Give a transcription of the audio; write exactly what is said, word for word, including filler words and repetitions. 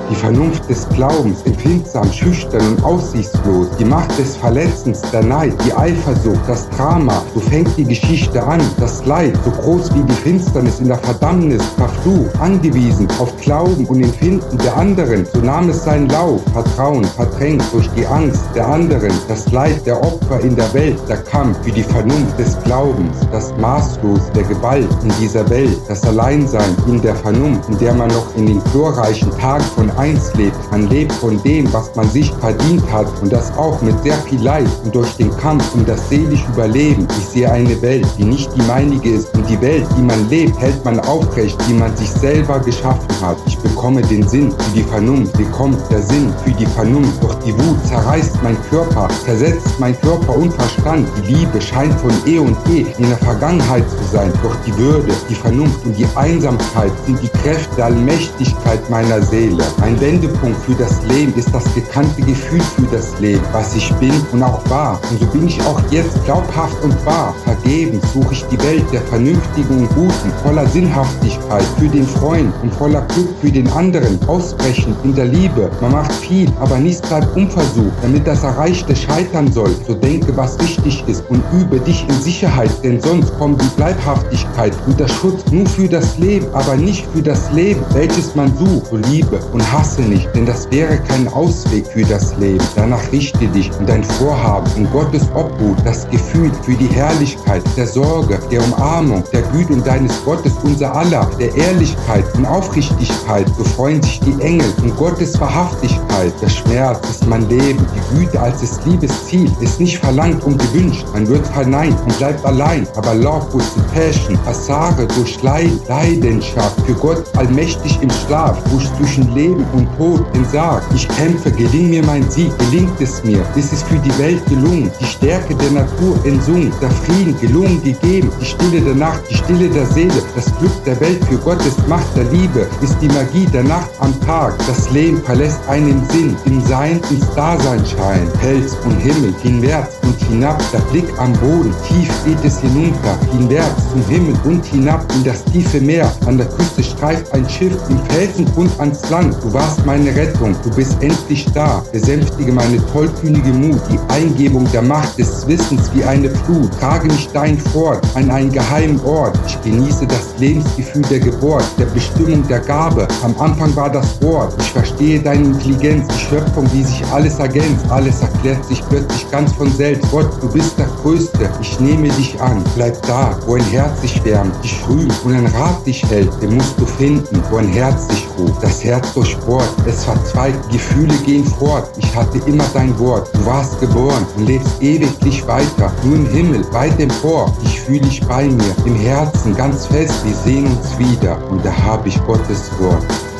Die Vernunft des Glaubens, empfindsam, schüchtern und aussichtslos. Die Macht des Verletzens, der Neid, die Eifersucht, das Drama. So fängt die Geschichte an. Das Leid, so groß wie die Finsternis in der Verdammnis, verflucht, angewiesen auf Glauben und Empfinden der anderen. So nahm es seinen Lauf, Vertrauen, verdrängt durch die Angst der anderen. Das Leid der Opfer in der Welt, der Kampf für die Vernunft des Glaubens. Das Maßlos der Gewalt in dieser Welt. Das Alleinsein in der Vernunft, in der man noch in den glorreichen Tagen von einst lebt. Man lebt von dem, was man sich verdient hat, und das auch mit sehr viel Leid und durch den Kampf um das seelische Überleben. Ich sehe eine Welt, die nicht die meinige ist, und die Welt, die man lebt, hält man aufrecht, die man sich selber geschaffen hat. Ich bekomme den Sinn für die Vernunft, wie kommt der Sinn für die Vernunft, doch die Wut zerreißt mein Körper, zersetzt mein Körper und Verstand. Die Liebe scheint von eh und je in der Vergangenheit zu sein, doch die Würde, die Vernunft und die Einsamkeit sind die Kräfte der Allmächtigkeit meiner Seele. Ein Wendepunkt für das Leben ist das gekannte Gefühl für das Leben, was ich bin und auch war. Und so bin ich auch jetzt glaubhaft und wahr. Vergebens suche ich die Welt der Vernünftigen und Guten, voller Sinnhaftigkeit für den Freund und voller Glück für den anderen, ausbrechend in der Liebe. Man macht viel, aber nichts bleibt unversucht, damit das Erreichte scheitern soll. So denke, was richtig ist, und übe dich in Sicherheit, denn sonst kommt die Bleibhaftigkeit und der Schutz nur für das Leben, aber nicht für das Leben, welches man sucht. So liebe und hasse nicht, denn das wäre kein Ausweg für das Leben. Danach richte dich und dein Vorhaben in Gottes Obhut, das Gefühl für die Herrlichkeit, der Sorge, der Umarmung, der Güte und deines Gottes, unser aller, der Ehrlichkeit und Aufrichtigkeit. So freuen sich die Engel in Gottes Wahrhaftigkeit. Der Schmerz ist mein Leben, die Güte als des Liebes Ziel ist nicht verlangt und gewünscht. Man wird verneint und bleibt allein, aber Love with the Passion, Passage durch Leid, Leidenschaft für Gott allmächtig im Schlaf, wo ich zwischen Leben und Tod entsagt. Ich kämpfe, gelingt mir mein Sieg, gelingt es mir, ist es für die Welt gelungen, die Stärke der Natur entsungen, der Frieden gelungen gegeben, die Stille der Nacht, die Stille der Seele, das Glück der Welt für Gottes Macht der Liebe, ist die Magie der Nacht am Tag. Das Leben verlässt einen Sinn, im Sein ins Dasein scheint, Fels und Himmel, hinwärts und hinab, der Blick am Boden, tief geht es hinunter, hinwärts zum Himmel und hinab in das tiefe Meer. An der Küste streift ein Schiff im Felsengrund ans Land. Du warst meine Rettung, du bist endlich da. Besänftige meine tollkühnige Mut, die Eingebung der Macht des Wissens wie eine Flut. Trage mich dein fort an einen geheimen Ort. Ich genieße das Lebensgefühl der Geburt, der Bestimmung der Gabe. Am Anfang war das Wort. Ich verstehe deine Intelligenz, die Schöpfung, wie sich alles ergänzt. Alles erklärt sich plötzlich ganz von selbst. Gott, du bist der Größte. Ich nehme dich an. Bleib da, wo ein Herz sich wärmt, dich rühmt und ein Rat dich hält. Den musst du finden, wo ein Herz dich ruft. Das Herz durchbohrt, es verzweigt, Gefühle gehen fort. Ich hatte immer dein Wort. Du warst geboren und lebst ewiglich weiter. Nur im Himmel, weit empor. Dich fühle ich bei mir, im Herzen ganz fest. Wir sehen uns wieder und da habe ich Gottes Wort.